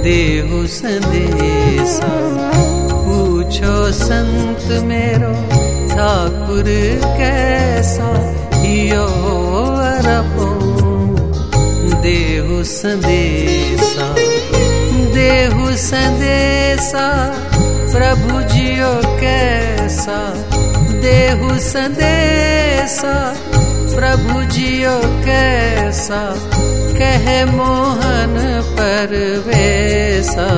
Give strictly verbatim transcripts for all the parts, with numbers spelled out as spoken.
देहु संदेशा। पूछो संत मेरो ठाकुर कैसा, हियो अरपो देहु संदेशा। देहु संदेशा प्रभु जियो कैसा, देहु संदेशा प्रभु जियो कैसा, कहे मोहन परवेसा।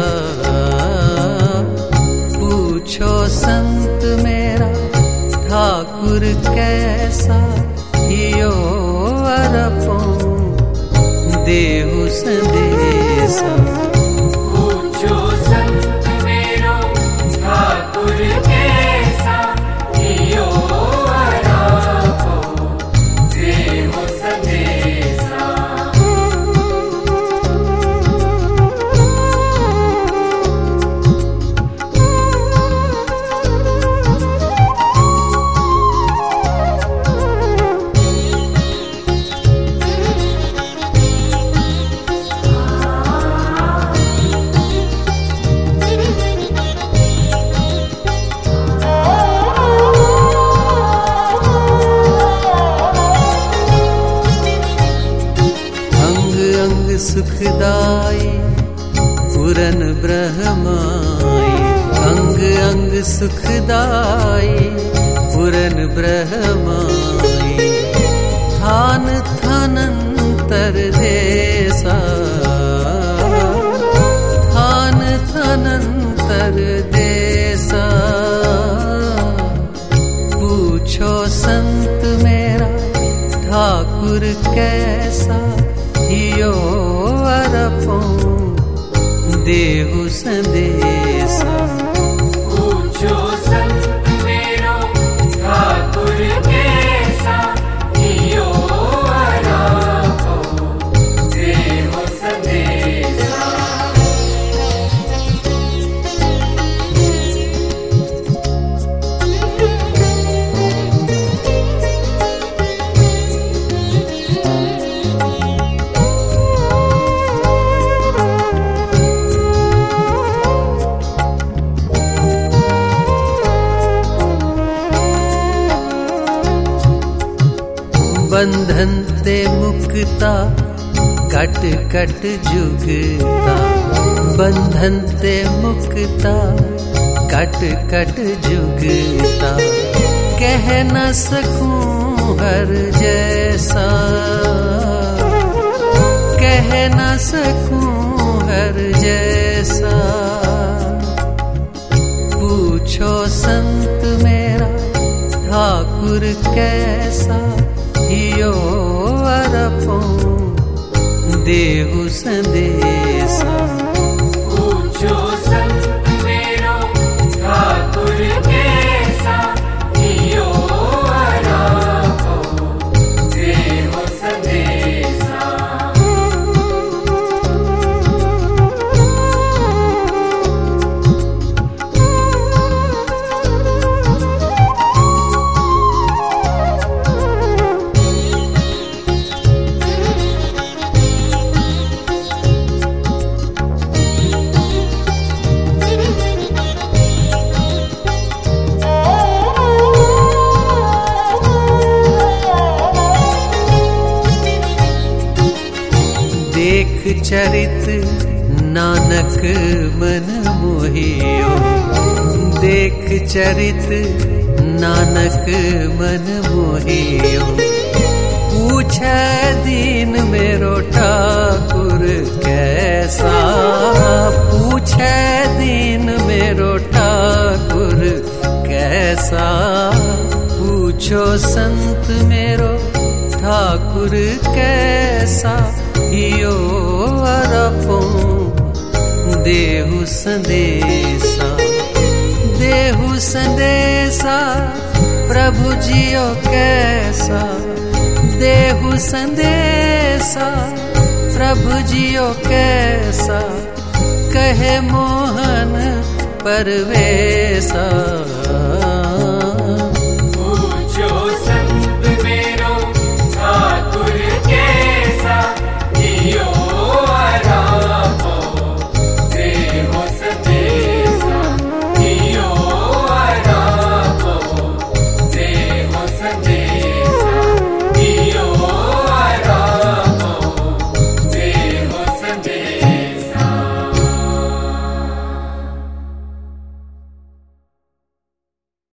पूछो संत मेरा ठाकुर कैसा, हियो अरपो देहु संदेशा। पूछो संत मेरो ठाकुर कैसा, हियो अरपो देहु संदेशा। सुखदाई पूरन ब्रह्माई, अंग अंग सुखदाई पूरन ब्रह्माई। थान थानंतर देसा, थान थानंतर देसा। पूछो संत मेरा ठाकुर कैसा, हियो अरपो देहु संदेशा। पूछो संत मेरो ठाकुर कैसा, हियो अरपो देहु संदेशा। बंधन ते मुक्ता कट कट जुगता, बंधन ते मुक्ता कट कट जुगता। कह न सकूं हर जैसा, कह न सकूं हर जैसा। पूछो संत मेरा ठाकुर कैसा, हियो अरपो देहु संदेशा। पूछो संत मेरो ठाकुर कैसा, हियो अरपो देहु संदेशा। देख चरित नानक मन मोहियो, देख चरित नानक मन मोहियो। पूछे दीन मेरो ठाकुर कैसा, पूछे दीन मेरो ठाकुर कैसा। पूछो संत मेरो ठाकुर कैसा, हियो अरपो देहु संदेशा। देहु संदेशा प्रभु जियो कैसा, देहु संदेशा प्रभु जियो कैसा, कहे मोहन परवेसा।